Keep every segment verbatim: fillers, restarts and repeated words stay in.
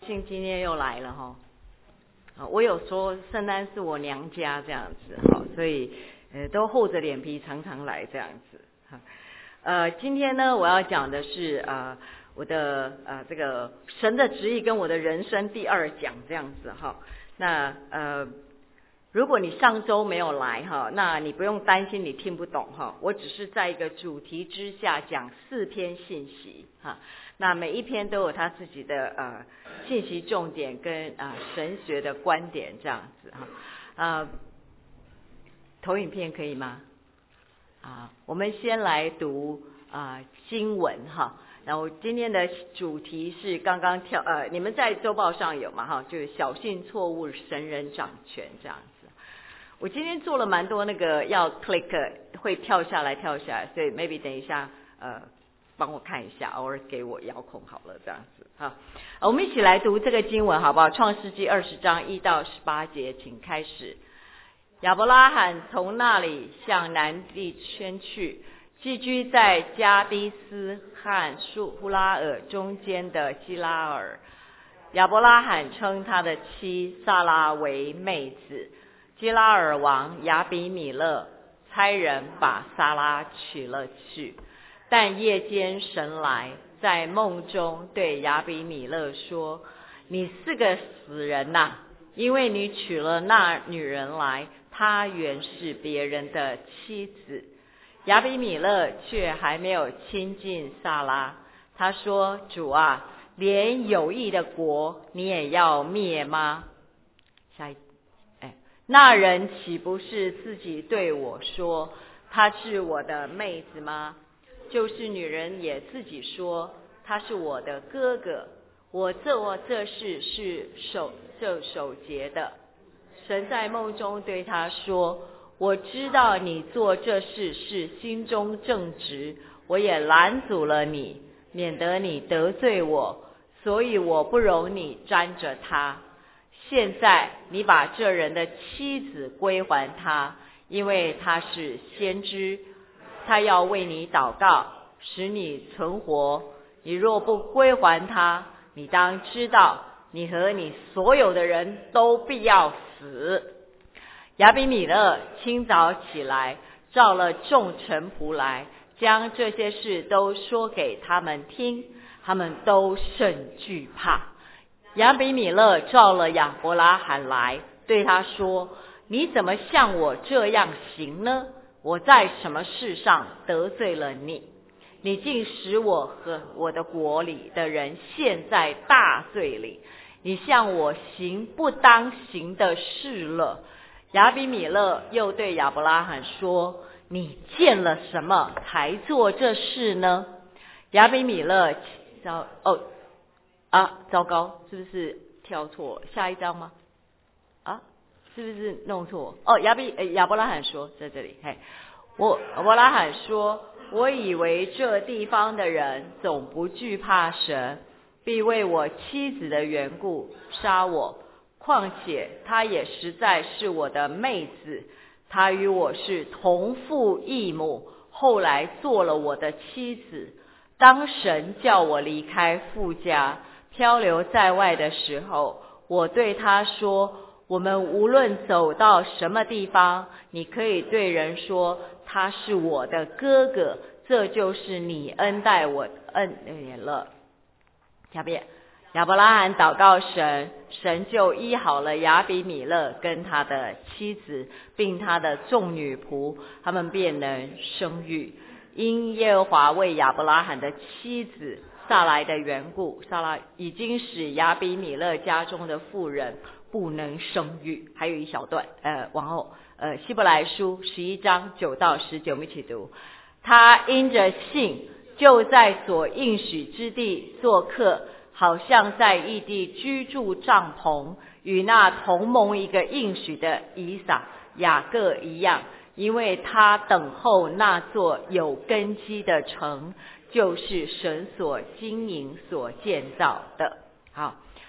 信今天又来了哈，啊，我有说圣诞是我娘家这样子哈，所以呃都厚着脸皮常常来这样子哈。呃，今天呢我要讲的是呃我的呃这个神的旨意跟我的人生第二讲这样子哈。那呃如果你上周没有来哈，那你不用担心你听不懂哈，我只是在一个主题之下讲四篇信息哈。那每一篇都有他自己的呃信息重点跟啊、呃、神学的观点这样子哈。呃，投影片可以吗？啊，我们先来读啊、呃、经文哈。然后今天的主题是刚刚跳呃，你们在周报上有嘛哈？就是小信错误，神人掌权这样子。我今天做了蛮多那个要 click 会跳下来跳下来，所以 maybe 等一下呃。帮我看一下，偶尔给我遥控好了，这样子哈。我们一起来读这个经文好不好？创世纪二十章一到十八节，请开始。亚伯拉罕从那里向南地迁去，寄居在加低斯和树呼拉尔中间的基拉尔。亚伯拉罕称他的妻撒拉为妹子。基拉尔王亚比米勒差人把撒拉娶了去。但夜间神来，在梦中对亚比米勒说：你是个死人呐、啊，因为你娶了那女人来，她原是别人的妻子。亚比米勒却还没有亲近撒拉，他说：主啊，连有益的国你也要灭吗？下一哎，那人岂不是自己对我说，她是我的妹子吗？就是女人也自己说，他是我的哥哥，我做这事是守这守节的。神在梦中对他说：我知道你做这事是心中正直，我也拦阻了你，免得你得罪我，所以我不容你沾着他。现在你把这人的妻子归还他，因为他是先知，他要为你祷告，使你存活。你若不归还他，你当知道，你和你所有的人都必要死。亚比米勒清早起来，召了众臣仆来，将这些事都说给他们听，他们都甚惧怕。亚比米勒召了亚伯拉罕来，对他说：你怎么像我这样行呢？我在什么事上得罪了你？你竟使我和我的国里的人陷在大罪里，你向我行不当行的事了。亚比米勒又对亚伯拉罕说：你见了什么才做这事呢？亚比米勒糟哦啊糟糕，是不是跳错下一章吗？啊是不是弄错？哦，亚比亚伯拉罕说在这里，嘿，我亚伯拉罕说：我以为这地方的人总不惧怕神，必为我妻子的缘故杀我。况且她也实在是我的妹子，她与我是同父异母，后来做了我的妻子。当神叫我离开父家，漂流在外的时候，我对她说：我们无论走到什么地方，你可以对人说他是我的哥哥，这就是你恩待我恩典了。下边亚伯拉罕祷告神，神就医好了亚比米勒跟他的妻子，并他的众女仆，他们便能生育。因耶和华为亚伯拉罕的妻子撒来的缘故，撒拉已经使亚比米勒家中的妇人不能生育。还有一小段，呃，往后，呃，希伯来书十一章九到十九，我们一起读。他因着信，就在所应许之地做客，好像在异地居住帐篷，与那同蒙一个应许的以撒、雅各一样，因为他等候那座有根基的城，就是神所经营所建造的。好。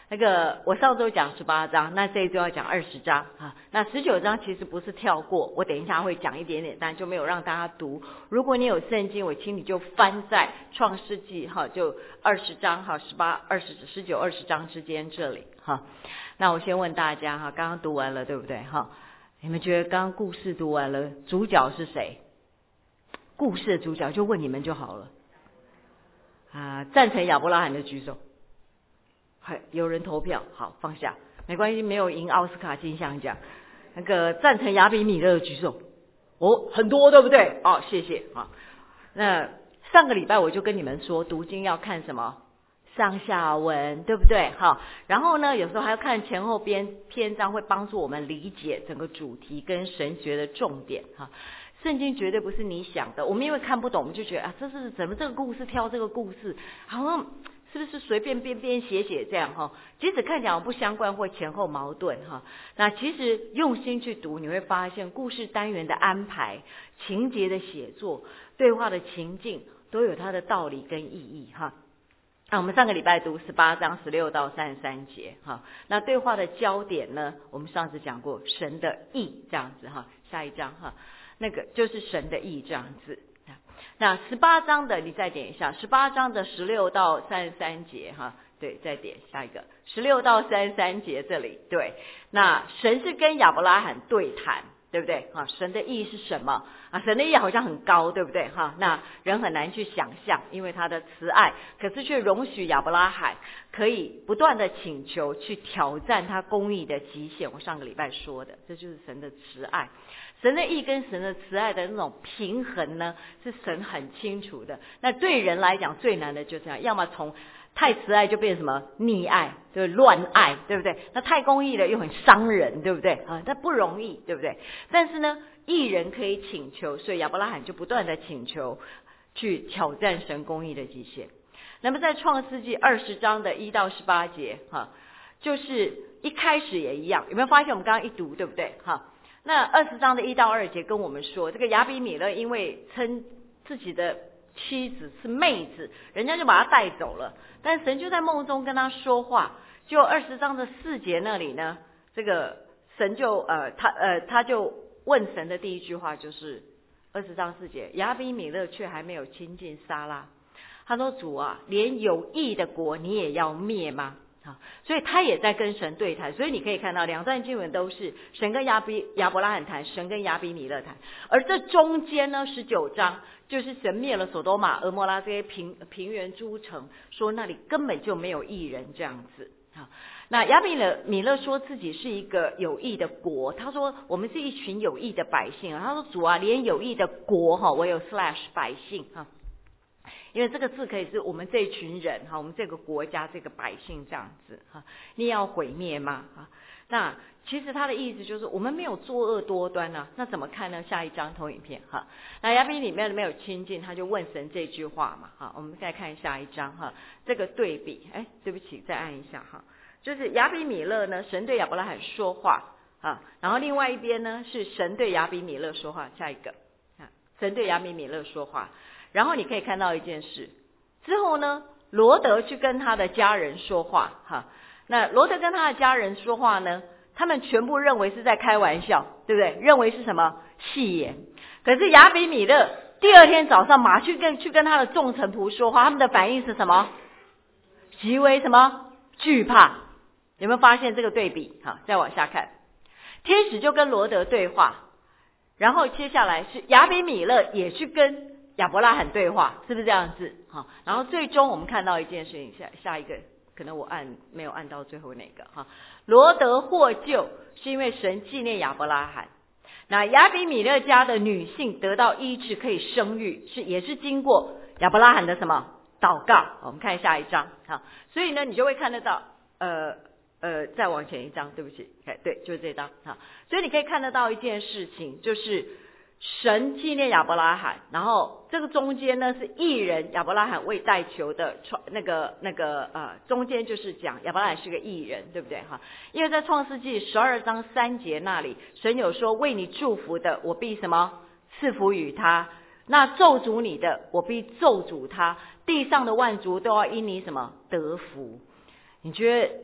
那个我上周讲十八章，那这一周要讲二十章啊。那十九章其实不是跳过，我等一下会讲一点点，但就没有让大家读。如果你有圣经，我请你就翻在创世纪哈，就二十章哈，十八、二十、十九、二十章之间这里哈。那我先问大家哈，刚刚读完了对不对哈？你们觉得刚刚故事读完了，主角是谁？故事的主角就问你们就好了啊。赞成亚伯拉罕的举手。还有人投票，好放下，没关系，没有赢奥斯卡金像奖。那个赞成亚比米勒的举手，哦，很多对不对？哦，谢谢啊。那上个礼拜我就跟你们说，读经要看什么上下文，对不对？好，然后呢，有时候还要看前后边篇章，会帮助我们理解整个主题跟神学的重点哈。圣经绝对不是你想的，我们因为看不懂，我们就觉得啊，这是怎么这个故事挑这个故事，好像是不是随便编编写写这样哈？即使看起来不相关或前后矛盾哈，那其实用心去读，你会发现故事单元的安排、情节的写作、对话的情境都有它的道理跟意义哈。那我们上个礼拜读十八章十六到三十三节哈，那对话的焦点呢，我们上次讲过神的意这样子哈，下一章哈。那个就是神的意这样子。那十八章的你再点一下，十八章的十六到三十三节哈，对，再点下一个十六到三十三节这里，对，那神是跟亚伯拉罕对谈，对不对？哈，神的意是什么啊？神的意好像很高，对不对？哈，那人很难去想象，因为他的慈爱，可是却容许亚伯拉罕可以不断的请求去挑战他公义的极限。我上个礼拜说的，这就是神的慈爱。神的义跟神的慈爱的那种平衡呢，是神很清楚的。那对人来讲最难的就这样，要么从太慈爱就变成什么溺爱，就是乱爱，对不对？那太公义了又很伤人，对不对啊？那不容易，对不对？但是呢，义人可以请求，所以亚伯拉罕就不断的请求去挑战神公义的极限。那么在创世纪二十章的一到十八节哈，就是一开始也一样，有没有发现我们刚刚一读对不对哈？那二十章的一到二节跟我们说，这个亚比米勒因为称自己的妻子是妹子，人家就把他带走了。但神就在梦中跟他说话，就二十章的四节那里呢，这个神就呃他呃他就问神的第一句话就是二十章四节，亚比米勒却还没有亲近撒拉，他说主啊，连有义的国你也要灭吗？所以他也在跟神对谈，所以你可以看到两段经文都是神跟亚比亚伯拉罕谈，神跟亚比米勒谈，而这中间呢十九章就是神灭了所多玛、俄摩拉这些平平原诸城，说那里根本就没有义人这样子。那亚比米勒说自己是一个有义的国，他说我们是一群有义的百姓，他说主啊，连有义的国哈，我有 slash 百姓哈。因为这个字可以是我们这一群人哈，我们这个国家这个百姓这样子哈，你也要毁灭吗？哈，那其实他的意思就是我们没有作恶多端啊，那怎么看呢？下一章投影片哈，那亚比里面没有亲近，他就问神这句话嘛哈，我们再看下一章哈，这个对比，哎，对不起，再按一下哈，就是亚比米勒呢，神对亚伯拉罕说话啊，然后另外一边呢是神对亚比米勒说话，下一个啊，神对亚比米勒说话。然后你可以看到一件事，之后呢，罗德去跟他的家人说话哈。那罗德跟他的家人说话呢，他们全部认为是在开玩笑，对不对？认为是什么戏言。可是亚比米勒第二天早上马去跟去跟他的众臣仆说话，他们的反应是什么？极为什么惧怕？有没有发现这个对比？好，再往下看，天使就跟罗德对话，然后接下来是亚比米勒也去跟亚伯拉罕对话，是不是这样子？哈，然后最终我们看到一件事情，下下一个可能我按没有按到最后那个哈，罗德获救是因为神纪念亚伯拉罕，那亚比米勒家的女性得到医治可以生育，是也是经过亚伯拉罕的什么祷告？我们看下一章哈，所以呢你就会看得到呃呃再往前一章，对不起，对，就是这张哈，所以你可以看得到一件事情，就是神纪念亚伯拉罕，然后这个中间呢是义人亚伯拉罕为代求的创那个那个呃中间就是讲亚伯拉罕是个义人，对不对哈？因为在创世纪十二章三节那里，神有说为你祝福的，我必什么赐福与他；那咒诅你的，我必咒诅他。地上的万族都要因你什么得福。你觉得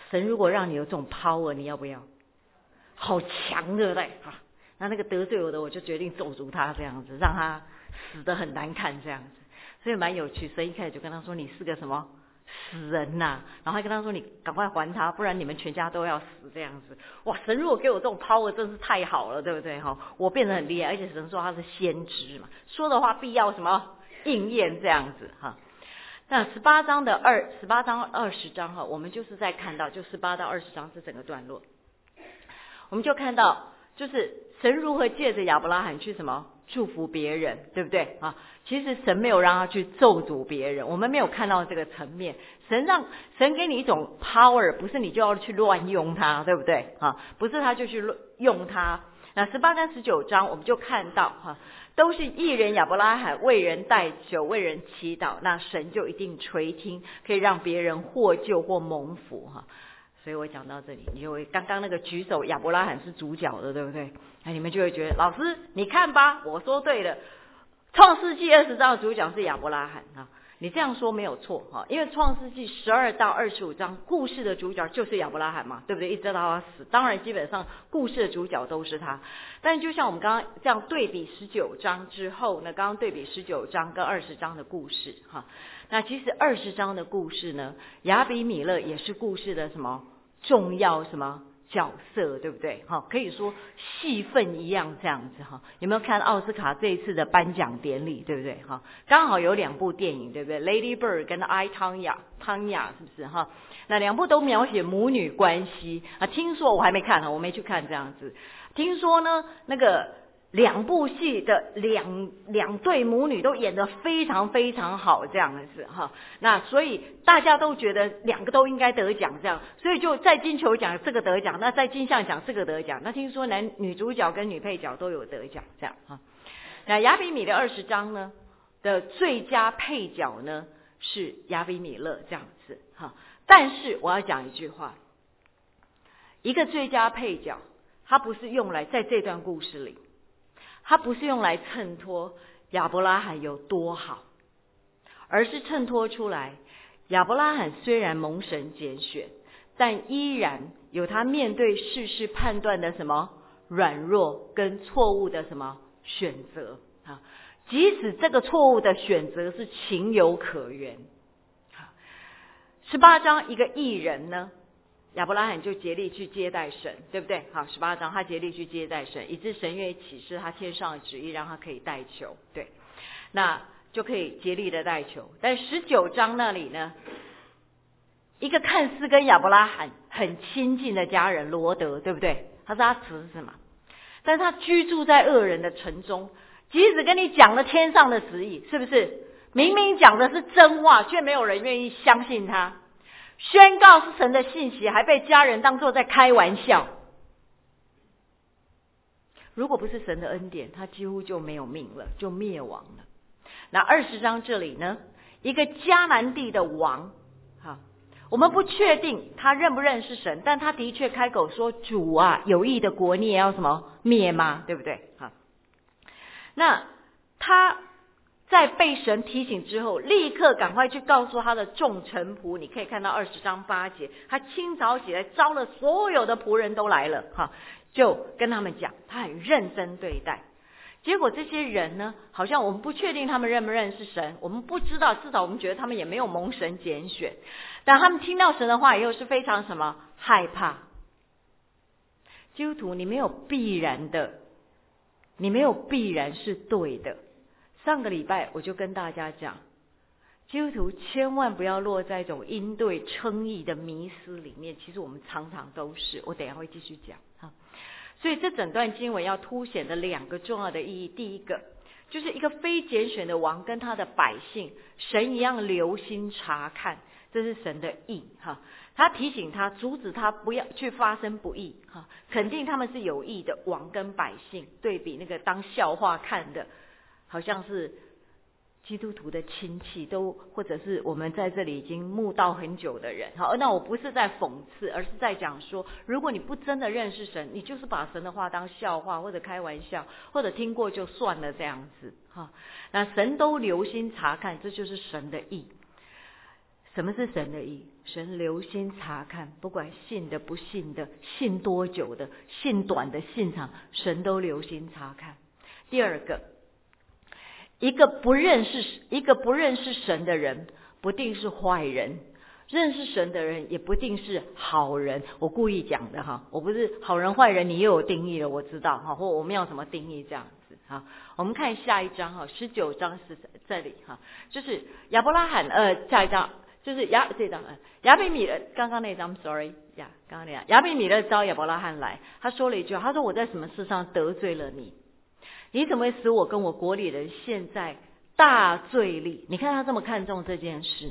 神如果让你有这种 power， 你要不要？好强，对不对？哈，那那个得罪我的，我就决定咒诅他，这样子，让他死得很难看，这样子，所以蛮有趣。神一开始就跟他说：“你是个什么死人呐、啊？”然后还跟他说：“你赶快还他，不然你们全家都要死。”这样子，哇！神如果给我这种 power， 真是太好了，对不对？哈，我变得很厉害，而且神说他是先知嘛，说的话必要什么应验，这样子哈。那十八章的二十八章二十章哈，我们就是在看到就十八到二十章这整个段落，我们就看到就是神如何借着亚伯拉罕去什么祝福别人，对不对啊？其实神没有让他去咒诅别人，我们没有看到这个层面。神让神给你一种 power， 不是你就要去乱用它，对不对啊？不是他就去用它。那十八跟十九章我们就看到哈，都是义人亚伯拉罕为人代求，为人祈祷，那神就一定垂听，可以让别人获救或蒙福哈。所以我讲到这里，你就会刚刚那个举手亚伯拉罕是主角的，对不对？那你们就会觉得老师你看吧，我说对了，创世纪二十章的主角是亚伯拉罕啊。你这样说没有错哈，因为创世纪十二到二十五章故事的主角就是亚伯拉罕嘛，对不对？一直到他死，当然基本上故事的主角都是他。但就像我们刚刚这样对比十九章之后呢，刚刚对比十九章跟二十章的故事哈，那其实二十章的故事呢，亚比米勒也是故事的什么重要什么角色，对不对？哈，可以说戏份一样这样子哈。有没有看奥斯卡这一次的颁奖典礼，对不对？哈，刚好有两部电影，对不对 ？Lady Bird 跟 I Tonya Tonya 是不是哈？那两部都描写母女关系啊。听说我还没看哈，我没去看这样子。听说呢，那个两部戏的两两对母女都演得非常非常好，这样子哈。那所以大家都觉得两个都应该得奖，这样，所以就在金球奖这个得奖，那在金像奖这个得奖，那听说男女主角跟女配角都有得奖，这样哈。那亚比米的二十章呢的最佳配角呢是亚比米勒这样子哈。但是我要讲一句话，一个最佳配角，它不是用来在这段故事里。它不是用来衬托亚伯拉罕有多好，而是衬托出来亚伯拉罕虽然蒙神拣选，但依然有他面对世事判断的什么软弱跟错误的什么选择啊，即使这个错误的选择是情有可原。十八章一个义人呢，亚伯拉罕就竭力去接待神，对不对？好，十八章他竭力去接待神，以致神愿意启示他天上的旨意，让他可以代求，对，那就可以竭力的代求。但十九章那里呢，一个看似跟亚伯拉罕很亲近的家人罗德，对不对？他是他侄子嘛，但是他居住在恶人的城中，即使跟你讲了天上的旨意，是不是？明明讲的是真话，却没有人愿意相信他。宣告是神的信息，还被家人当作在开玩笑。如果不是神的恩典，他几乎就没有命了，就灭亡了。那二十章这里呢，一个迦南地的王，哈，我们不确定他认不认识神，但他的确开口说：“主啊，有义的国你也要什么灭吗？”对不对？哈，那他在被神提醒之后，立刻赶快去告诉他的众臣仆。你可以看到二十章八节，他清早起来招了所有的仆人都来了，哈，就跟他们讲，他很认真对待。结果这些人呢，好像我们不确定他们认不认识神，我们不知道，至少我们觉得他们也没有蒙神拣选。但他们听到神的话以后是非常什么害怕。基督徒，你没有必然的，你没有必然是对的。上个礼拜我就跟大家讲，基督徒千万不要落在一种因对称义的迷思里面，其实我们常常都是，我等一下会继续讲哈。所以这整段经文要凸显的两个重要的意义，第一个就是一个非拣选的王跟他的百姓，神一样留心察看，这是神的义哈。他提醒他，阻止他不要去发生不义哈，肯定他们是有义的王跟百姓，对比那个当笑话看的，好像是基督徒的亲戚，都或者是我们在这里已经慕道很久的人。好，那我不是在讽刺，而是在讲说，如果你不真的认识神，你就是把神的话当笑话或者开玩笑，或者听过就算了这样子哈。那神都留心察看，这就是神的义。什么是神的义？ 神留心查看，不管信的不信的，信多久的，信短的信长，神都留心查看。第二个，一个不认识一个不认识神的人，不定是坏人；认识神的人也不定是好人。我故意讲的哈，我不是好人坏人，你又有定义了，我知道哈，或我们要怎么定义这样子哈。我们看下一章哈，十九章是这里哈，就是亚伯拉罕呃，下一章。就是亚这张亚比米勒，刚刚那张 sorry 呀，刚刚那样亚比米勒招亚伯拉罕来，他说了一句话，他说我在什么事上得罪了你？你怎么会使我跟我国里人陷在大罪里？你看他这么看重这件事，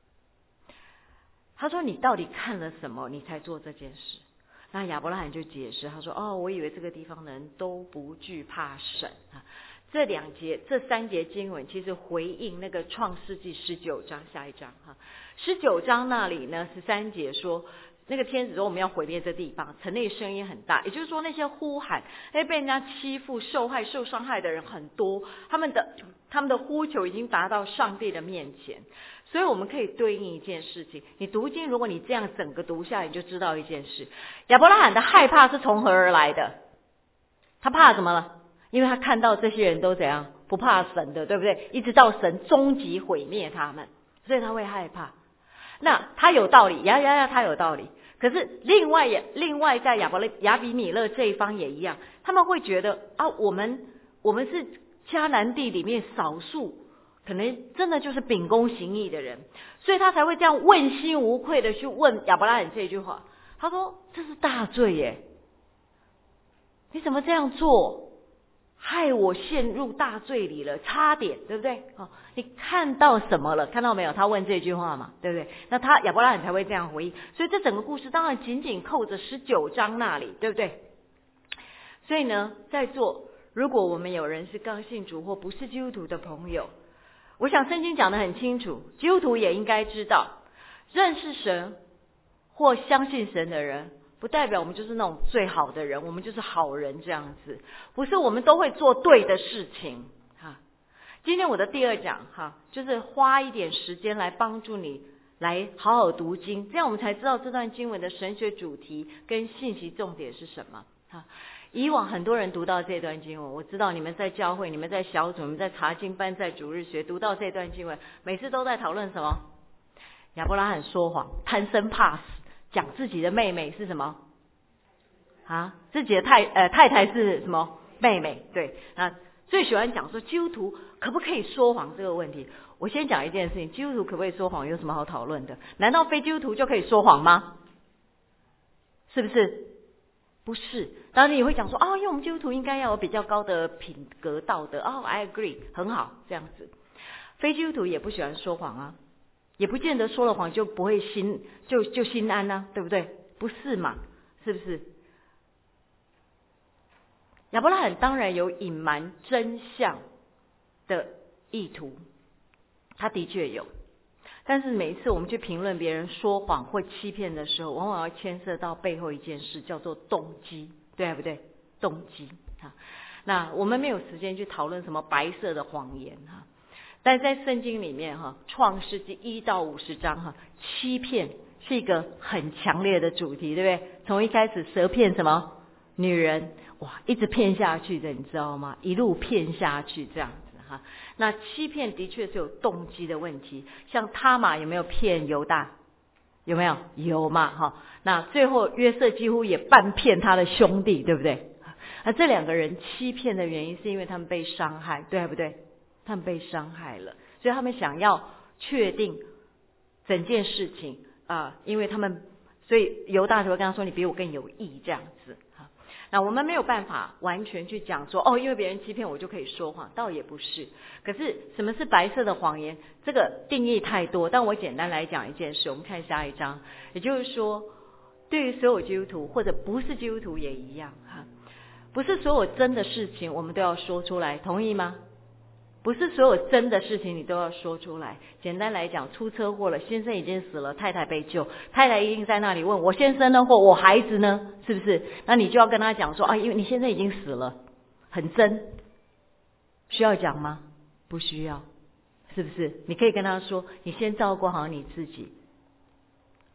他说你到底看了什么，你才做这件事？那亚伯拉罕就解释，他说哦，我以为这个地方的人都不惧怕神啊。这两节这三节经文其实回应那个创世纪十九章下一章哈，十九章那里呢十三节说那个天使说我们要毁灭这地方，城内声音很大，也就是说那些呼喊那被人家欺负受害受伤害的人很多，他们的他们的呼求已经达到上帝的面前。所以我们可以对应一件事情，你读经如果你这样整个读下来，你就知道一件事，亚伯拉罕的害怕是从何而来的？他怕什么了？因为他看到这些人都怎样不怕神的，对不对？一直到神终极毁灭他们，所以他会害怕。那他有道理，呀呀呀，他有道理。可是另外也另外在亚伯勒亚比米勒这一方也一样，他们会觉得啊，我们我们是迦南地里面少数可能真的就是秉公行义的人，所以他才会这样问心无愧的去问亚伯拉罕这句话。他说这是大罪耶，你怎么这样做？害我陷入大罪里了，差点，对不对？哦，你看到什么了？看到没有？他问这句话嘛，对不对？那他亚伯拉罕才会这样回应。所以这整个故事当然紧紧扣着十九章那里，对不对？所以呢，在座如果我们有人是刚信主或不是基督徒的朋友，我想圣经讲得很清楚，基督徒也应该知道，认识神或相信神的人，不代表我们就是那种最好的人，我们就是好人这样子，不是我们都会做对的事情哈。今天我的第二讲哈，就是花一点时间来帮助你来好好读经，这样我们才知道这段经文的神学主题跟信息重点是什么哈。以往很多人读到这段经文，我知道你们在教会，你们在小组，你们在查经班，在主日学读到这段经文，每次都在讨论什么？亚伯拉罕说谎，贪生怕死，讲自己的妹妹是什么啊？自己的太呃太太是什么妹妹？对，那最喜欢讲说基督徒可不可以说谎这个问题。我先讲一件事情，基督徒可不可以说谎，有什么好讨论的？难道非基督徒就可以说谎吗？是不是？不是。当然你会讲说哦，因为我们基督徒应该要有比较高的品格道德。哦 I agree， 很好，这样子。非基督徒也不喜欢说谎啊，也不见得说了谎就不会心就就心安啊，对不对？不是嘛？是不是？亚伯拉罕当然有隐瞒真相的意图，他的确有。但是每一次我们去评论别人说谎或欺骗的时候，往往要牵涉到背后一件事，叫做动机，对不对？动机哈。那我们没有时间去讨论什么白色的谎言哈，但在圣经里面哈，创世纪一到五十章哈，欺骗是一个很强烈的主题，对不对？从一开始蛇骗什么女人，哇，一直骗下去的，你知道吗？一路骗下去这样子。那欺骗的确是有动机的问题，像他玛有没有骗犹大？有没有？有嘛哈。那最后约瑟几乎也半骗他的兄弟，对不对？那这两个人欺骗的原因是因为他们被伤害，对不对？他们被伤害了，所以他们想要确定整件事情啊、呃，因为他们，所以犹大就会跟他说：“你比我更有义。”这样子。那我们没有办法完全去讲说哦，因为别人欺骗我就可以说谎，倒也不是。可是什么是白色的谎言？这个定义太多，但我简单来讲一件事。我们看下一章，也就是说，对于所有基督徒或者不是基督徒也一样哈，不是所有真的事情我们都要说出来，同意吗？不是所有真的事情你都要说出来。简单来讲，出车祸了，先生已经死了，太太被救，太太一定在那里问我先生呢，或我孩子呢，是不是？那你就要跟他讲说啊，因为你先生已经死了，很真，需要讲吗？不需要，是不是？你可以跟他说，你先照顾好你自己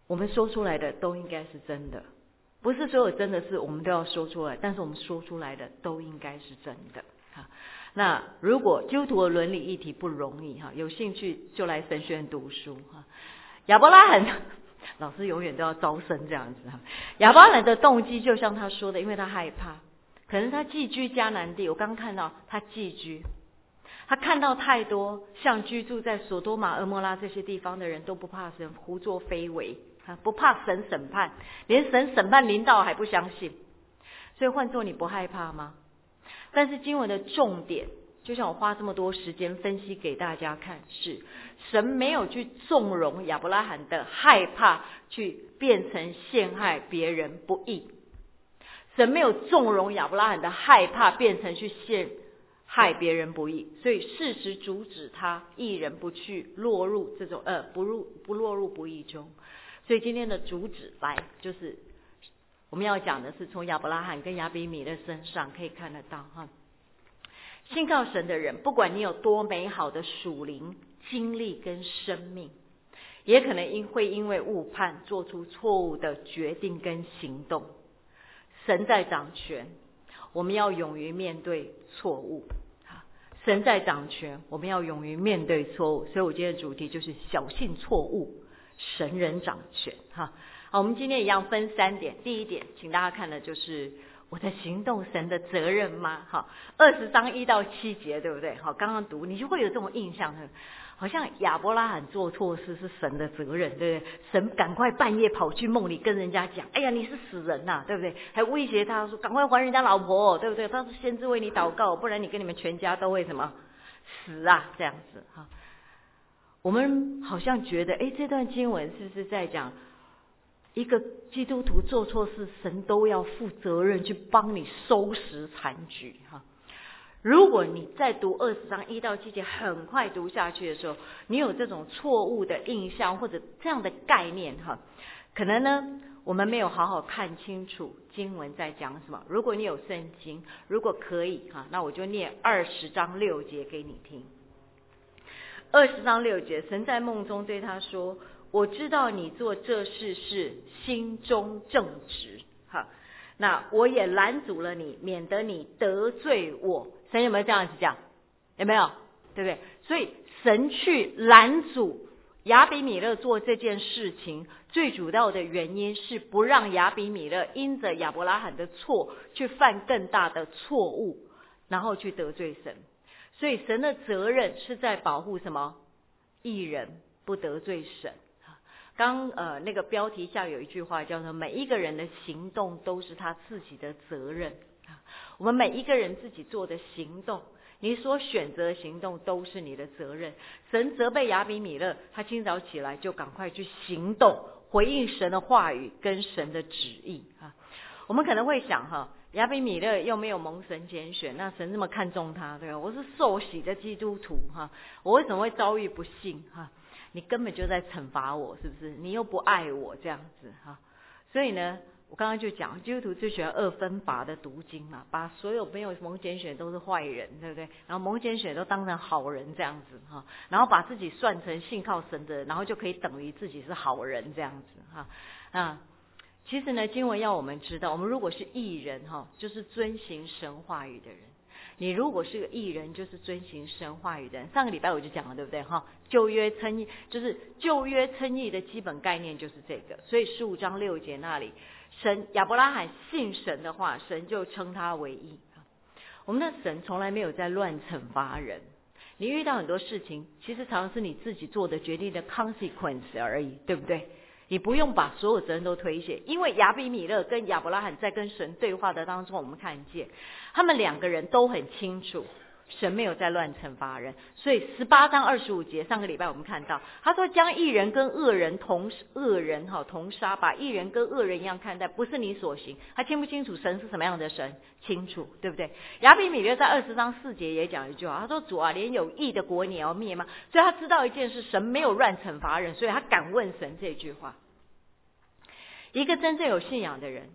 我们说出来的都应该是真的，不是所有真的事我们都要说出来，但是我们说出来的都应该是真的。那如果基督徒的伦理议题不容易，有兴趣就来神学院读书。亚伯拉罕老师永远都要招生这样子。亚伯拉罕的动机就像他说的，因为他害怕，可能他寄居迦南地，我刚看到他寄居，他看到太多像居住在所多玛、蛾摩拉这些地方的人都不怕神，胡作非为，不怕神审判，连神审判临到还不相信。所以换作你不害怕吗？但是经文的重点，就像我花这么多时间分析给大家看，是神没有去纵容亚伯拉罕的害怕去变成陷害别人不义，神没有纵容亚伯拉罕的害怕变成去陷害别人不义，所以事实阻止他义人不去落入这种呃不入不落入不义中。所以今天的主旨来就是我们要讲的是从亚伯拉罕跟亚比米勒身上可以看得到哈，信靠神的人，不管你有多美好的属灵经历跟生命，也可能因会因为误判做出错误的决定跟行动。神在掌权，我们要勇于面对错误。神在掌权，我们要勇于面对错误。所以我今天的主题就是小心错误，神人掌权哈。好，我们今天一样分三点。第一点，请大家看的就是我的行动神的责任吗？好，二十章一到七节，对不对？好，刚刚读你就会有这种印象，好像亚伯拉罕做错事是神的责任，对不对？神赶快半夜跑去梦里跟人家讲，哎呀，你是死人呐、啊，对不对？还威胁他说，赶快还人家老婆，对不对？他说先知为你祷告，不然你跟你们全家都会什么死啊，这样子哈。我们好像觉得，哎，这段经文是不是在讲一个基督徒做错事，神都要负责任去帮你收拾残局哈？如果你在读二十章一到七节很快读下去的时候，你有这种错误的印象或者这样的概念哈，可能呢我们没有好好看清楚经文在讲什么。如果你有圣经，如果可以哈，那我就念二十章六节给你听。二十章六节，神在梦中对他说，我知道你做这事是心中正直，哈，那我也拦阻了你，免得你得罪我。神有没有这样子讲？有没有？对不对？所以神去拦阻亚比米勒做这件事情，最主要的原因是不让亚比米勒因着亚伯拉罕的错去犯更大的错误，然后去得罪神。所以神的责任是在保护什么？义人不得罪神。刚呃那个标题下有一句话叫做每一个人的行动都是他自己的责任。我们每一个人自己做的行动，你所选择的行动都是你的责任。神责备亚比米勒，他清早起来就赶快去行动，回应神的话语跟神的旨意啊。我们可能会想哈，亚比米勒又没有蒙神拣选，那神这么看重他，对吧？我是受洗的基督徒哈，我为什么会遭遇不幸哈？你根本就在惩罚我，是不是？你又不爱我这样子哈。所以呢，我刚刚就讲，基督徒最喜欢二分法的读经嘛，把所有没有蒙拣选都是坏人，对不对？然后蒙拣选都当成好人这样子哈，然后把自己算成信靠神的人，然后就可以等于自己是好人这样子哈。啊，其实呢，经文要我们知道，我们如果是义人哈，就是遵行神话语的人。你如果是个义人，就是遵行神话语的人。上个礼拜我就讲了，对不对哈？旧约称义，就是旧约称义的基本概念就是这个。所以十五章六节那里，神亚伯拉罕信神的话，神就称他为义。我们的神从来没有在乱惩罚人。你遇到很多事情，其实常常是你自己做的决定的 consequence 而已，对不对？你不用把所有责任都推卸，因为亚比米勒跟亚伯拉罕在跟神对话的当中，我们看见他们两个人都很清楚神没有在乱惩罚人。所以十八章二十五节，上个礼拜我们看到他说将义人跟恶人同恶人哈同杀，把义人跟恶人一样看待，不是你所行。他清不清楚神是什么样的神？清楚，对不对？亚比米勒在二十章四节也讲一句话，他说主啊，连有义的国你要灭吗？所以他知道一件事，神没有乱惩罚人，所以他敢问神这句话。一个真正有信仰的人，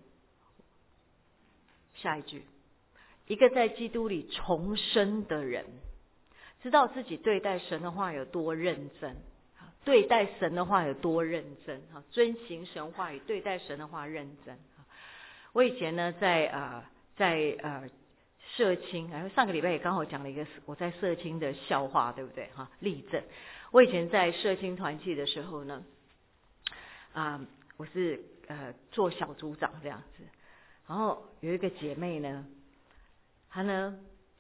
下一句，一个在基督里重生的人，知道自己对待神的话有多认真。 对待神的话有多认真哈，遵行神话语，对待神的话认真。我以前呢，在呃在呃社青，然后上个礼拜也刚好讲了一个我在社青的笑话，对不对哈？例证。我以前在社青团契的时候呢，啊、呃，我是呃做小组长这样子，然后有一个姐妹呢，她呢，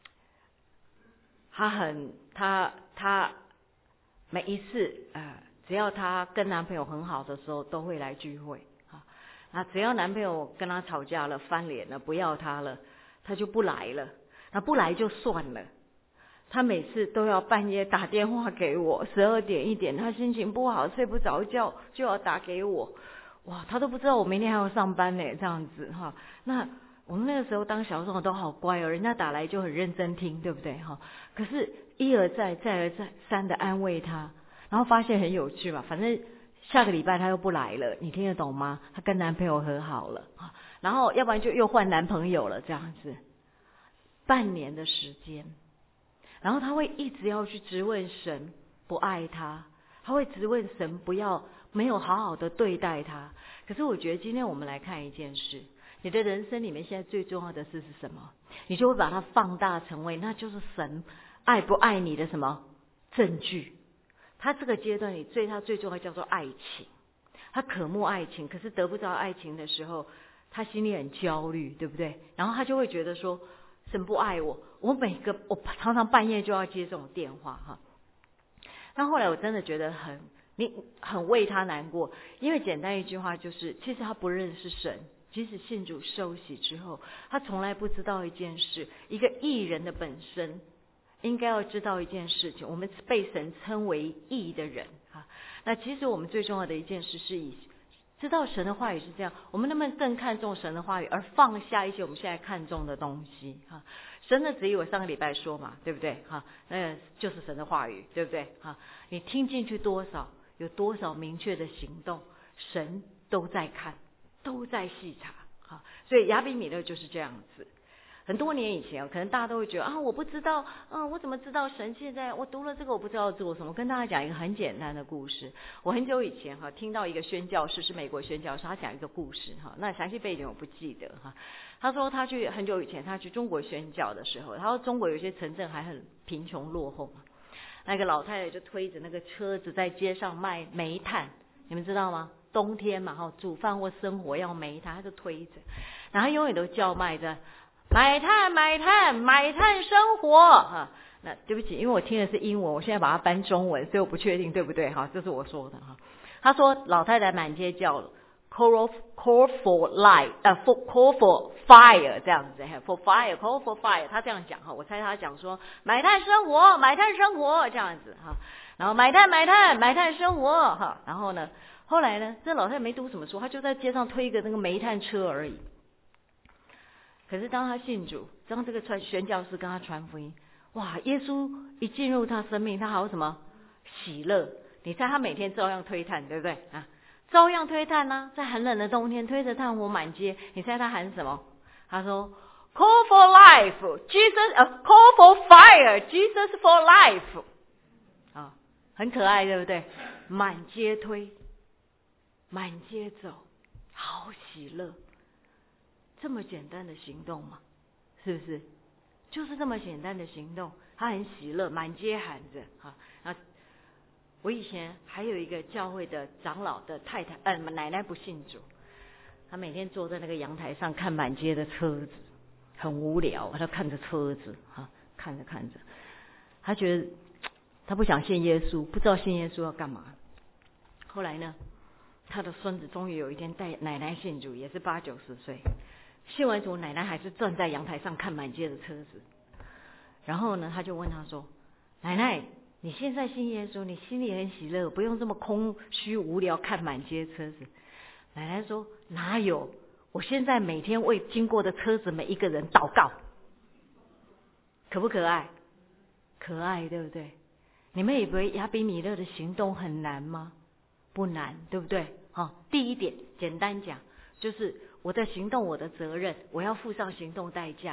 她很她她每一次呃，只要她跟男朋友很好的时候，都会来聚会啊。那只要男朋友跟她吵架了、翻脸了、不要她了，她就不来了。那不来就算了。他每次都要半夜打电话给我，十二点一点，他心情不好，睡不着觉，就要打给我。哇，他都不知道我明天还要上班呢，这样子哈。那我们那个时候当小众都好乖哦，人家打来就很认真听，对不对哈？可是，一而再，再而再三的安慰他，然后发现很有趣嘛。反正下个礼拜他又不来了，你听得懂吗？他跟男朋友和好了，然后要不然就又换男朋友了，这样子，半年的时间。然后他会一直要去质问神不爱他，他会质问神不要没有好好的对待他。可是我觉得今天我们来看一件事，你的人生里面现在最重要的事是什么？你就会把它放大成为那就是神爱不爱你的什么证据。他这个阶段里最他最重要叫做爱情，他渴慕爱情，可是得不到爱情的时候，他心里很焦虑，对不对？然后他就会觉得说神不爱我，我每个我常常半夜就要接这种电话哈。但后来我真的觉得很你很为他难过，因为简单一句话就是，其实他不认识神，即使信主受洗之后，他从来不知道一件事，一个义人的本身应该要知道一件事情，我们被神称为义的人啊。那其实我们最重要的一件事是以知道神的话语是这样，我们能不能更看重神的话语，而放下一些我们现在看重的东西哈？神的旨意我上个礼拜说嘛，对不对哈？那就是神的话语，对不对哈？你听进去多少，有多少明确的行动，神都在看，都在细查哈。所以亚比米勒就是这样子。很多年以前，可能大家都会觉得啊，我不知道，嗯，我怎么知道神现在我读了这个，我不知道做什么。我跟大家讲一个很简单的故事。我很久以前哈听到一个宣教士，是美国宣教士，他讲一个故事哈，那详细背景我不记得哈。他说他去很久以前他去中国宣教的时候，他说中国有些城镇还很贫穷落后嘛，那个老太太就推着那个车子在街上卖煤炭，你们知道吗？冬天嘛哈，煮饭或生火要煤炭，他就推着，然后永远都叫卖着。买炭买炭买炭生活哈，那对不起，因为我听的是英文，我现在把它搬中文，所以我不确定对不对哈，这是我说的哈。他说老太太满街叫 call call for light 呃 for call for fire 这样子 for fire call for fire， 他这样讲哈，我猜他讲说买炭生活买炭生活这样子哈，然后买炭买炭买炭生活哈，然后呢后来呢这老太太没读什么书，她就在街上推一个那个煤炭车而已。可是当他信主，当这个传宣教士跟他传福音，哇！耶稣一进入他生命，他还有什么喜乐？你猜他每天照样推炭，对不对啊？照样推炭呢、啊，在很冷的冬天推着炭火满街。你猜他喊什么？他说 ：“Call for life, Jesus！ 呃、uh, ，Call for fire, Jesus for life！” 啊，很可爱，对不对？满街推，满街走，好喜乐。这么简单的行动嘛，是不是？就是这么简单的行动，他很喜乐，满街喊着哈。啊，我以前还有一个教会的长老的太太，呃，奶奶不信主，她每天坐在那个阳台上看满街的车子，很无聊，她看着车子哈，看着看着，她觉得她不想信耶稣，不知道信耶稣要干嘛。后来呢，她的孙子终于有一天带奶奶信主，也是八九十岁。信完主，奶奶还是站在阳台上看满街的车子。然后呢，他就问他说：“奶奶，你现在信耶稣，你心里很喜乐，不用这么空虚无聊看满街车子。”奶奶说：“哪有？我现在每天为经过的车子每一个人祷告，可不可爱？可爱，对不对？你们以为亚比米勒的行动很难吗？不难，对不对？好，第一点，简单讲，就是。”我的行动，我的责任，我要付上行动代价，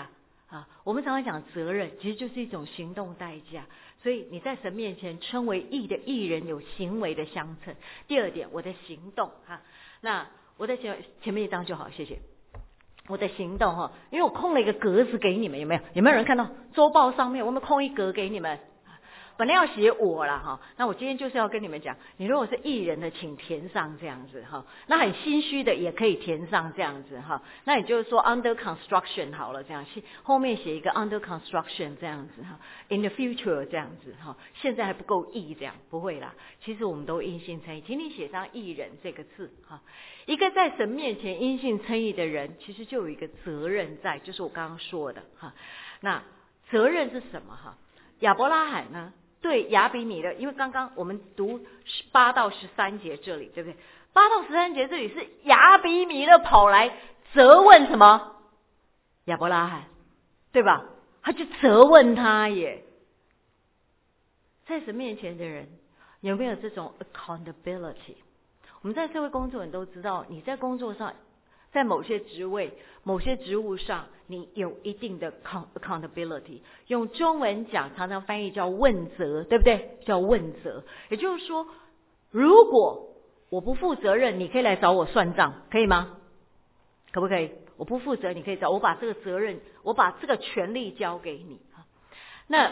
啊，我们常常讲责任，其实就是一种行动代价。所以你在神面前称为义的义人，有行为的相称。第二点，我的行动哈，那我的前前面一张就好，谢谢。我的行动哈，因为我空了一个格子给你们，有没有？有没有人看到周报上面我们空一格给你们？本来要写我啦哈，那我今天就是要跟你们讲，你如果是艺人的，请填上这样子哈。那很心虚的也可以填上这样子哈。那也就是说 under construction 好了，这样后面写一个 under construction 这样子哈 ，in the future 这样子哈。现在还不够义这样，不会啦。其实我们都因信称义，请你写上艺人这个字哈。一个在神面前因信称义的人，其实就有一个责任在，就是我刚刚说的哈。那责任是什么哈？亚伯拉罕呢？对亚比米勒，因为刚刚我们读八到十三节这里，对不对？八到十三节这里是亚比米勒跑来责问什么？亚伯拉罕，对吧？他就责问他耶。在神面前的人有没有这种 accountability？ 我们在社会工作人都知道，你在工作上，在某些职位、某些职务上，你有一定的 accountability。用中文讲，常常翻译叫问责，对不对？叫问责。也就是说，如果我不负责任，你可以来找我算账，可以吗？可不可以？我不负责，你可以找我，把这个责任，我把这个权利交给你。那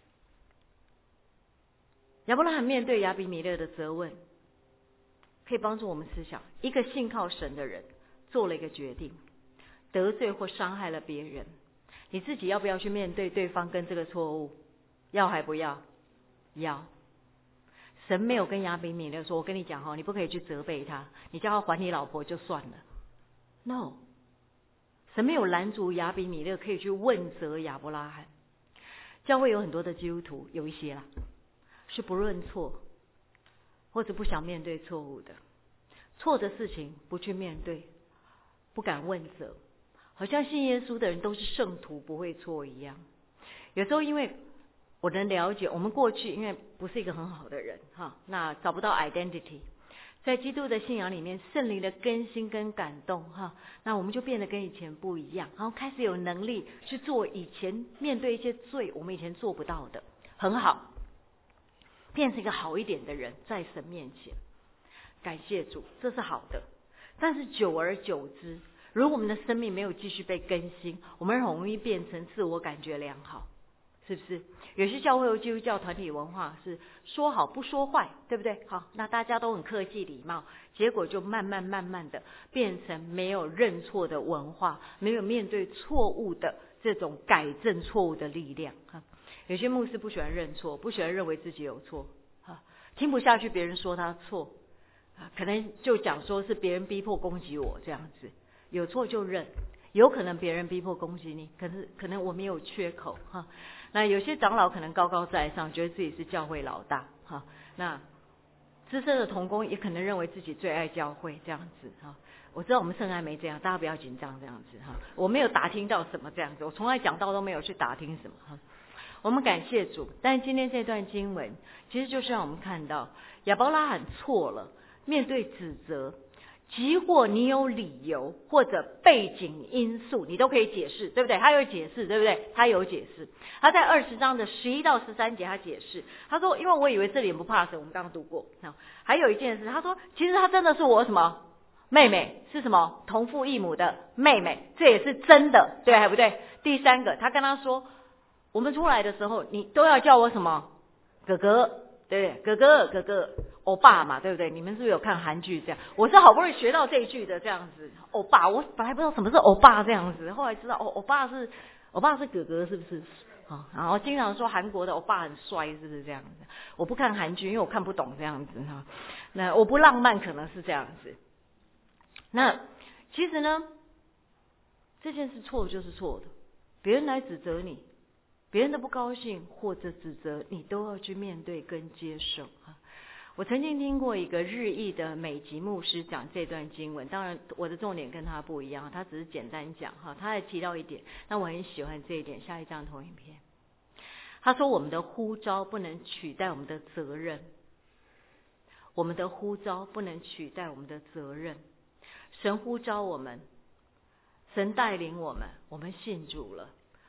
亚伯拉罕面对亚比米勒的责问，可以帮助我们思想，一个信靠神的人做了一个决定，得罪或伤害了别人，你自己要不要去面对对方跟这个错误？要还不要？要。神没有跟亚比米勒说，我跟你讲哈，你不可以去责备他，你叫他还你老婆就算了。No， 神没有拦阻亚比米勒可以去问责亚伯拉罕。教会有很多的基督徒，有一些啦，是不认错，或者不想面对错误的，错的事情不去面对，不敢问责，好像信耶稣的人都是圣徒，不会错一样。有时候因为我能了解，我们过去因为不是一个很好的人哈，那找不到 identity， 在基督的信仰里面，圣灵的更新跟感动哈，那我们就变得跟以前不一样，然后开始有能力去做以前面对一些罪我们以前做不到的，很好，变成一个好一点的人，在神面前。感谢主，这是好的。但是久而久之，如果我们的生命没有继续被更新，我们很容易变成自我感觉良好，是不是？有些教会和基督教团体文化是说好不说坏，对不对？好，那大家都很客气礼貌，结果就慢慢慢慢的变成没有认错的文化，没有面对错误的这种改正错误的力量。有些牧师不喜欢认错，不喜欢认为自己有错，听不下去别人说他错，可能就讲说是别人逼迫攻击我这样子，有错就认，有可能别人逼迫攻击你，可是可能我没有缺口哈。那有些长老可能高高在上，觉得自己是教会老大哈。那资深的同工也可能认为自己最爱教会这样子哈。我知道我们圣爱没这样，大家不要紧张这样子哈。我没有打听到什么这样子，我从来讲道都没有去打听什么哈。我们感谢主，但今天这段经文其实就是让我们看到亚伯拉罕错了，面对指责，即或你有理由或者背景因素，你都可以解释，对不对？他有解释，对不对？他有解释。他在二十章的十一到十三节，他解释，他说：“因为我以为这里不怕神，我们刚刚读过。还有一件事，他说，其实他真的是我什么妹妹，是什么同父异母的妹妹，这也是真的，对还不对？第三个，他跟他说，我们出来的时候，你都要叫我什么哥哥。”对不对？哥哥哥哥欧巴嘛，对不对？你们是不是有看韩剧这样？我是好不容易学到这一句的这样子，欧巴，我本来不知道什么是欧巴这样子，后来知道哦，欧巴是欧巴是哥哥，是不是？啊，然后经常说韩国的欧巴很帅，是不是这样子？我不看韩剧，因为我看不懂这样子哈。那我不浪漫，可能是这样子。那其实呢，这件事错就是错的，别人来指责你。别人的不高兴或者指责，你都要去面对跟接受。我曾经听过一个日裔的美籍牧师讲这段经文，当然我的重点跟他不一样，他只是简单讲哈，他还提到一点，那我很喜欢这一点。下一张投影片，他说我们的呼召不能取代我们的责任，我们的呼召不能取代我们的责任。神呼召我们，神带领我们，我们信主了。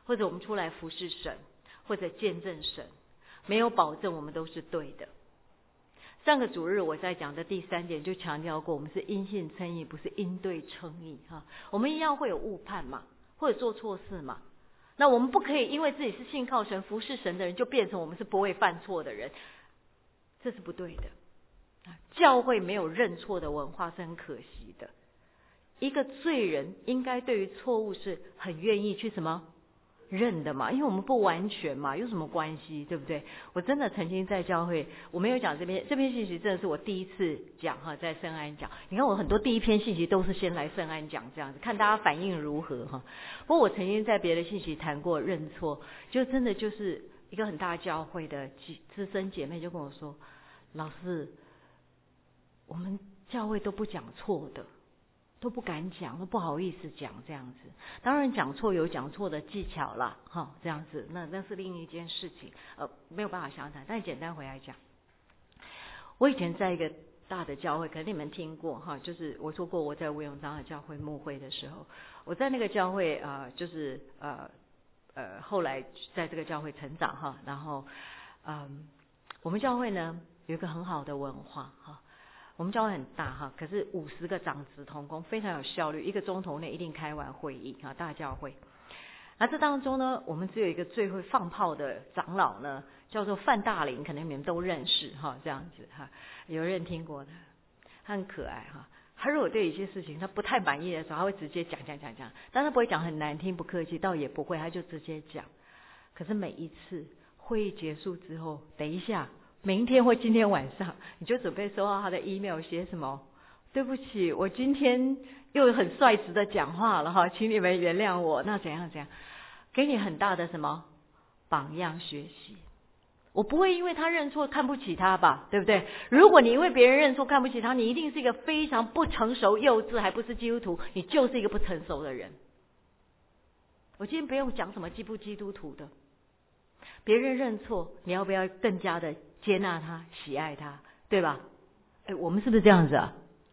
或者我们出来服侍神，或者见证神，没有保证我们都是对的。上个主日我在讲的第三点就强调过，我们是因信称义，不是因对称义哈。我们一样会有误判嘛，或者做错事嘛。那我们不可以因为自己是信靠神、服侍神的人，就变成我们是不会犯错的人，这是不对的。教会没有认错的文化是很可惜的。一个罪人应该对于错误是很愿意去什么认的嘛，因为我们不完全嘛，有什么关系，对不对？我真的曾经在教会，我没有讲这篇这篇信息，真的是我第一次讲哈，在圣安讲。你看我很多第一篇信息都是先来圣安讲这样子，看大家反应如何哈。不过我曾经在别的信息谈过认错，就真的就是一个很大教会的资深姐妹就跟我说，老师，我们教会都不讲错的。都不敢讲，都不好意思讲这样子。当然讲错有讲错的技巧啦，哈，这样子，那那是另一件事情，呃，没有办法详谈。但简单回来讲，我以前在一个大的教会，可能你们听过哈，就是我说过我在吴永章的教会牧会的时候，我在那个教会啊、呃，就是呃呃，后来在这个教会成长哈，然后嗯、呃，我们教会呢有一个很好的文化哈。我们教会很大哈，可是五十个长子同工，非常有效率，一个钟头内一定开完会议啊，大教会。那这当中呢，我们只有一个最会放炮的长老呢，叫做范大林，可能你们都认识哈，这样子哈，有人听过的，他很可爱哈。他如果对一些事情他不太满意的时候，他会直接讲讲讲讲，但他不会讲很难听，不客气，倒也不会，他就直接讲。可是每一次会议结束之后，等一下。明天或今天晚上，你就准备收到他的 email， 写什么？对不起，我今天又很率直的讲话了哈，请你们原谅我。那怎样怎样？给你很大的什么榜样学习？我不会因为他认错看不起他吧，对不对？如果你因为别人认错看不起他，你一定是一个非常不成熟、幼稚，还不是基督徒，你就是一个不成熟的人。我今天不用讲什么基不基督徒的，别人认错，你要不要更加的接纳他、喜爱他，对吧？哎，我们是不是这样子啊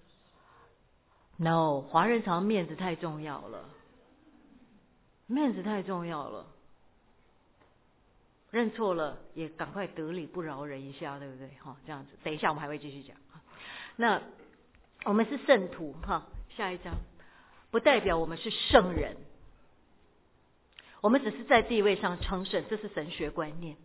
？No， 华人常面子太重要了，面子太重要了。认错了也赶快得理不饶人一下，对不对？哈，这样子，等一下我们还会继续讲。那我们是圣徒哈，下一章不代表我们是圣人，我们只是在地位上称圣，这是神学观念。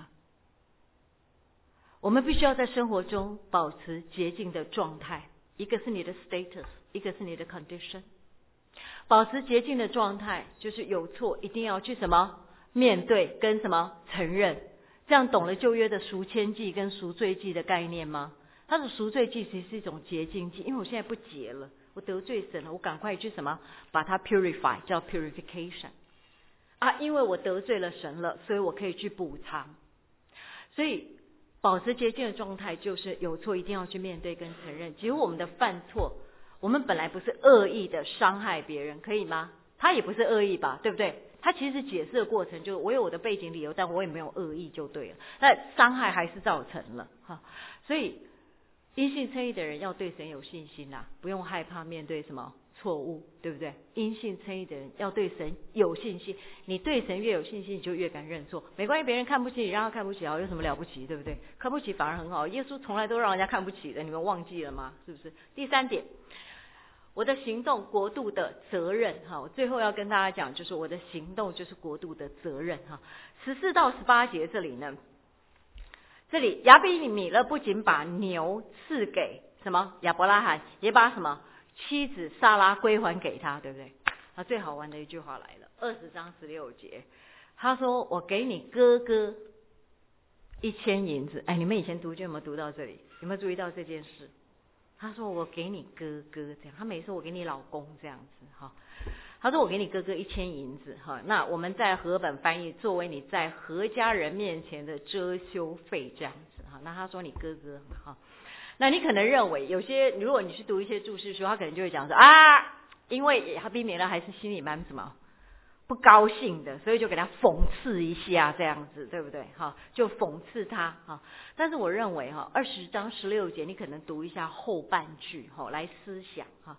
我们必须要在生活中保持洁净的状态，一个是你的 status， 一个是你的 condition。 保持洁净的状态就是有错一定要去什么面对跟什么承认。这样懂了旧约的赎愆祭跟赎罪祭的概念吗？它的赎罪祭其实是一种洁净祭，因为我现在不洁了，我得罪神了，我赶快去什么把它 purify， 叫 purification 啊，因为我得罪了神了，所以我可以去补偿。所以保持洁净的状态就是有错一定要去面对跟承认。其实我们的犯错，我们本来不是恶意的伤害别人，可以吗？他也不是恶意吧，对不对？他其实解释的过程就是我有我的背景理由，但我也没有恶意就对了，那伤害还是造成了哈。所以因信称义的人要对神有信心啦，不用害怕面对什么错误，对不对？因信称义的人要对神有信心，你对神越有信心，你就越敢认错。没关系，别人看不起你，让他看不起啊，有什么了不起，对不对？看不起反而很好，耶稣从来都让人家看不起的，你们忘记了吗？是不是？第三点，我的行动国度的责任哈，我最后要跟大家讲，就是我的行动就是国度的责任哈。十四到十八节这里呢，这里亚比米勒不仅把牛赐给什么亚伯拉罕，也把什么妻子撒拉归还给他，对不对？那最好玩的一句话来了，二十章十六节，他说：“我给你哥哥一千银子。”哎，你们以前读就有没有读到这里？有没有注意到这件事？他说：“我给你哥哥这样。”他没说我给你老公这样子哈。他说：“我给你哥哥一千银子哈。”那我们在和本翻译作为你在何家人面前的遮羞费这样子哈。那他说你哥哥哈。那你可能认为有些，如果你去读一些注释书，他可能就会讲说啊，因为亚比米勒还是心里蛮什么不高兴的，所以就给他讽刺一下这样子，对不对？哈，就讽刺他哈。但是我认为哈，二十章十六节你可能读一下后半句哈，来思想哈。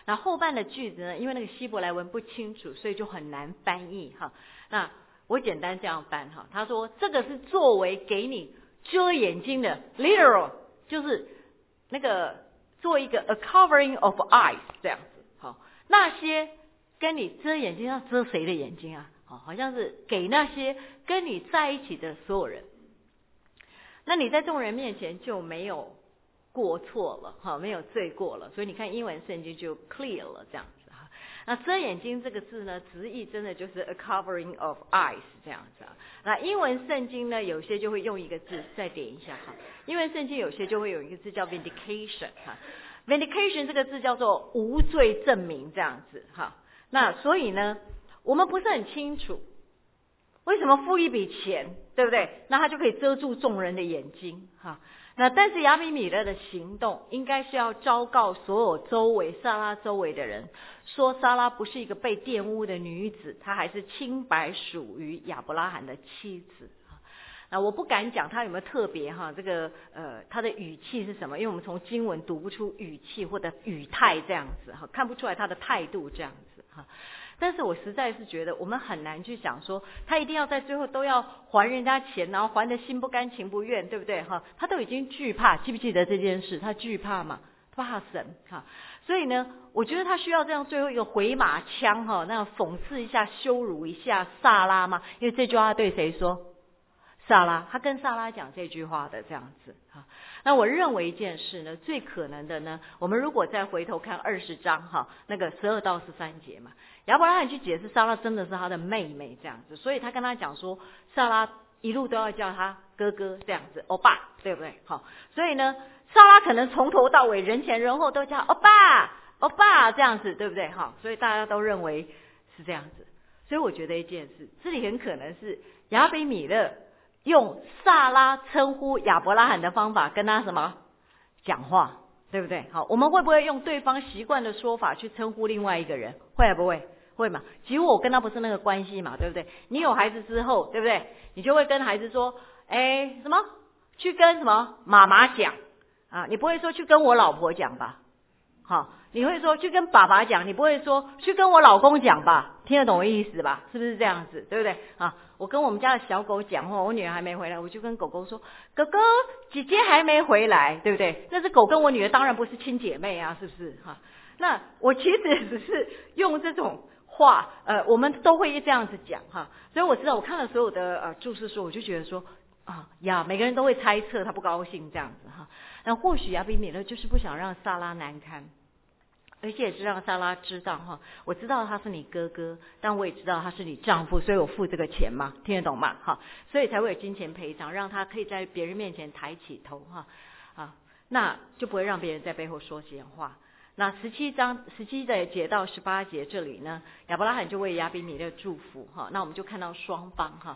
那后半的句子呢，因为那个希伯来文不清楚，所以就很难翻译哈。那我简单这样翻哈，他说这个是作为给你遮眼睛的 literal， 就是那个做一个 a covering of eyes 这样子。好，那些跟你遮眼睛，要遮谁的眼睛啊？好，好像是给那些跟你在一起的所有人。那你在众人面前就没有过错了，哈，没有罪过了。所以你看英文圣经就 clear 了这样子哈。那遮眼睛这个字呢，直译真的就是 a covering of eyes 这样子啊。那英文圣经呢，有些就会用一个字，再点一下哈。英文圣经有些就会有一个字叫 vindication 哈。vindication 这个字叫做无罪证明这样子哈。那所以呢，我们不是很清楚为什么付一笔钱，对不对？那他就可以遮住众人的眼睛哈。那但是亚比米勒的行动应该是要昭告所有周围撒拉周围的人，说撒拉不是一个被玷污的女子，她还是清白属于亚伯拉罕的妻子。那我不敢讲他有没有特别哈，这个呃他的语气是什么，因为我们从经文读不出语气或者语态这样子哈，看不出来他的态度这样子哈。但是我实在是觉得我们很难去想说他一定要在最后都要还人家钱，然后还得心不甘情不愿，对不对哈？他都已经惧怕，记不记得这件事？他惧怕嘛，怕神哈。所以呢，我觉得他需要这样最后一个回马枪哈，那样讽刺一下、羞辱一下撒拉嘛。因为这句话对谁说？撒拉，他跟撒拉讲这句话的这样子哈。那我认为一件事呢，最可能的呢，我们如果再回头看二十章哈，那个十二到十三节嘛，亚伯拉罕去解释撒拉真的是他的妹妹这样子，所以他跟他讲说，撒拉一路都要叫他哥哥这样子，欧巴，对不对？好，所以呢，撒拉可能从头到尾人前人后都叫欧巴，欧巴这样子，对不对？好，所以大家都认为是这样子。所以我觉得一件事，这里很可能是亚比米勒用撒拉称呼亚伯拉罕的方法跟他什么讲话，对不对？好，我们会不会用对方习惯的说法去称呼另外一个人？会还不会？会嘛？其实我跟他不是那个关系嘛，对不对？你有孩子之后，对不对？你就会跟孩子说，哎，什么？去跟什么妈妈讲啊？你不会说去跟我老婆讲吧？好，你会说去跟爸爸讲，你不会说去跟我老公讲吧？听得懂我意思吧？是不是这样子？对不对？啊，我跟我们家的小狗讲话，我女儿还没回来，我就跟狗狗说，狗狗，姐姐还没回来，对不对？那是狗跟我女儿当然不是亲姐妹啊，是不是？哈，那我其实只是用这种话，呃，我们都会这样子讲哈。所以我知道，我看了所有的呃注释书，我就觉得说啊呀，每个人都会猜测他不高兴这样子哈。那或许亚比米勒就是不想让撒拉难堪，而且也是让撒拉知道哈，我知道他是你哥哥，但我也知道他是你丈夫，所以我付这个钱嘛，听得懂吗？哈，所以才会有金钱赔偿，让他可以在别人面前抬起头哈，啊，那就不会让别人在背后说闲话。那十七章十七的节到十八节这里呢，亚伯拉罕就为亚比米勒祝福哈，那我们就看到双方哈，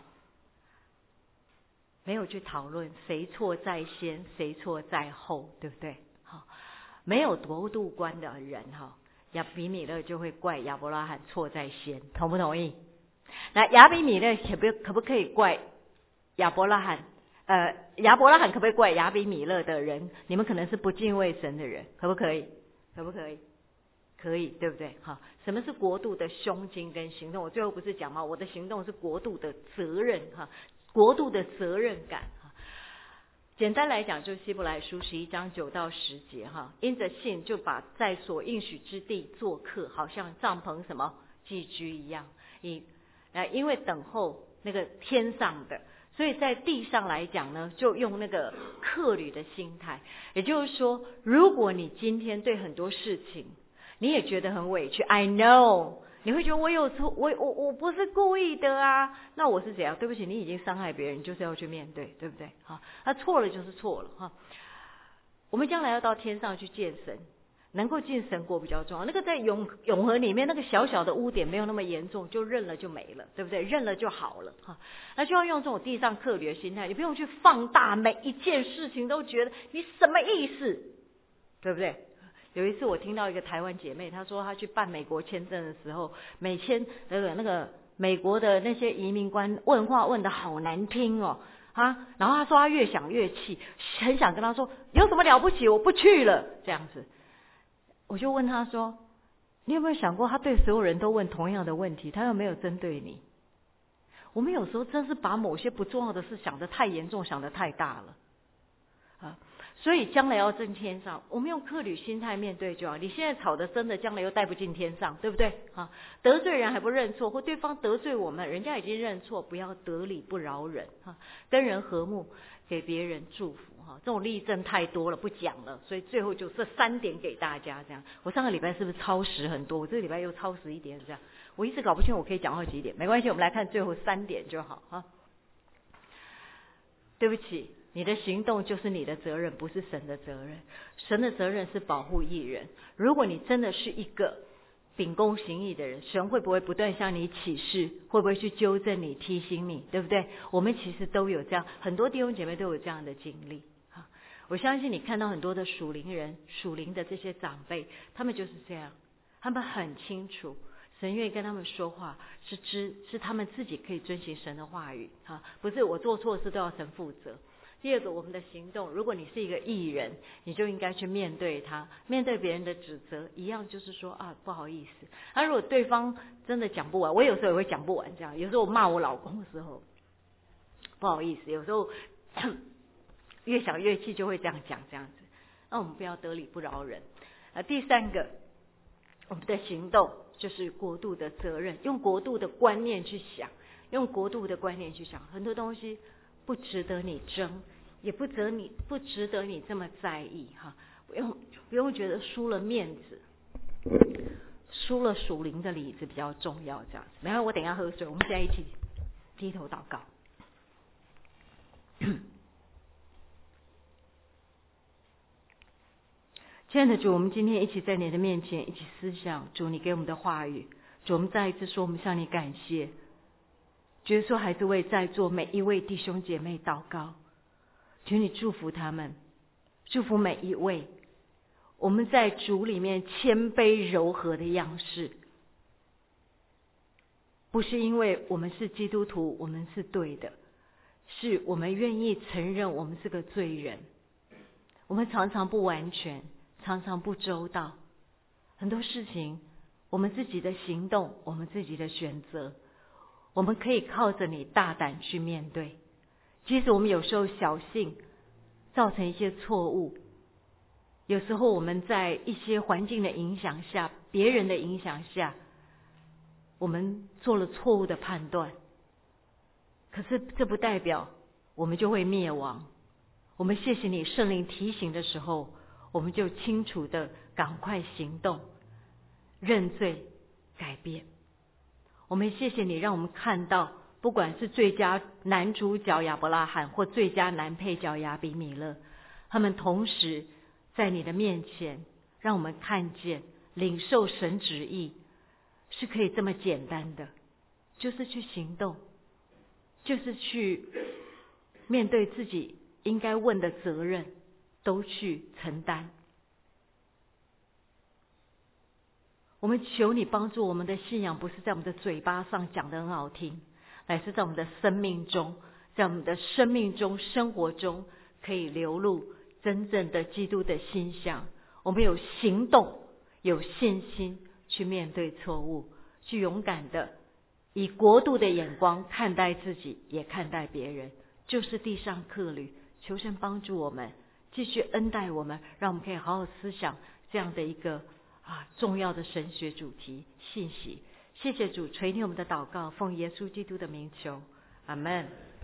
没有去讨论谁错在先，谁错在后，对不对？好，没有夺度观的人哈，亚比米勒就会怪亚伯拉罕错在先，同不同意？那亚比米勒可不可不可以怪亚伯拉罕？呃，亚伯拉罕可不可以怪亚比米勒的人？你们可能是不敬畏神的人，可不可以？可不可以？可以，对不对？哈，什么是国度的胸襟跟行动？我最后不是讲吗？我的行动是国度的责任哈，国度的责任感哈。简单来讲，就是希伯来书十一章九到十节哈，因着信就把在所应许之地做客，好像帐篷什么寄居一样。以呃，因为等候那个天上的。所以在地上来讲呢，就用那个客旅的心态，也就是说，如果你今天对很多事情你也觉得很委屈 ，I know， 你会觉得我有错，我我我不是故意的啊，那我是怎样？对不起，你已经伤害别人，就是要去面对，对不对？好，那错了就是错了哈。我们将来要到天上去见神。能够进神国比较重要，那个在永永恒里面那个小小的污点没有那么严重，就认了就没了，对不对？认了就好了哈。那就要用这种地上客旅的心态，你不用去放大每一件事情都觉得你什么意思，对不对？有一次我听到一个台湾姐妹，她说她去办美国签证的时候，美签那个那个美国的那些移民官问话问得好难听哦啊，然后她说她越想越气，很想跟她说有什么了不起，我不去了这样子。我就问他说， 你有没有想过，他对所有人都问同样的问题，他有没有针对你？我们有时候真是把某些不重要的事想得太严重，想得太大了啊！所以将来要进天上，我们用客旅心态面对就好。你现在吵得真的，将来又带不进天上，对不对啊？得罪人还不认错，或对方得罪我们，人家已经认错，不要得理不饶人啊！跟人和睦，给别人祝福哈。这种例证太多了，不讲了。所以最后就这三点给大家这样。我上个礼拜是不是超时很多？我这个礼拜又超时一点这样。我一直搞不清我可以讲到几点，没关系，我们来看最后三点就好哈。对不起，你的行动就是你的责任，不是神的责任。神的责任是保护义人。如果你真的是一个秉公行义的人，神会不会不断向你启示？会不会去纠正你、提醒你？对不对？我们其实都有这样，很多弟兄姐妹都有这样的经历。我相信你看到很多的属灵人、属灵的这些长辈，他们就是这样，他们很清楚。神愿意跟他们说话，是知是他们自己可以遵行神的话语啊，不是我做错事都要神负责。第二个，我们的行动，如果你是一个义人，你就应该去面对他，面对别人的指责，一样就是说啊，不好意思。那、啊、如果对方真的讲不完，我有时候也会讲不完，这样，有时候我骂我老公的时候，不好意思，有时候越想越气，就会这样讲，这样子。那我们不要得理不饶人。啊，第三个，我们的行动就是国度的责任，用国度的观念去想，用国度的观念去想，很多东西不值得你争，也不值你不值得你这么在意哈，不用不用觉得输了面子，输了属灵的里子比较重要，这样子。然后我等一下喝水，我们现在一起低头祷告。亲爱的主，我们今天一起在你的面前一起思想主你给我们的话语。主，我们再一次说，我们向你感谢。主耶稣还是为在座每一位弟兄姐妹祷告，求你祝福他们，祝福每一位。我们在主里面谦卑柔和的样式，不是因为我们是基督徒我们是对的，是我们愿意承认我们是个罪人。我们常常不完全，常常不周到，很多事情我们自己的行动，我们自己的选择，我们可以靠着你大胆去面对。即使我们有时候小性，造成一些错误，有时候我们在一些环境的影响下，别人的影响下，我们做了错误的判断，可是这不代表我们就会灭亡。我们谢谢你，圣灵提醒的时候，我们就清楚的赶快行动，认罪改变。我们谢谢你，让我们看到不管是最佳男主角亚伯拉罕或最佳男配角亚比米勒，他们同时在你的面前，让我们看见领受神旨意是可以这么简单的，就是去行动，就是去面对自己应该问的责任，都去承担。我们求你帮助我们的信仰，不是在我们的嘴巴上讲得很好听，乃是在我们的生命中，在我们的生命中、生活中可以流露真正的基督的心象。我们有行动，有信心去面对错误，去勇敢的以国度的眼光看待自己，也看待别人，就是地上客旅。求神帮助我们，继续恩待我们，让我们可以好好思想这样的一个啊重要的神学主题信息。谢谢主垂听我们的祷告，奉耶稣基督的名求，阿们。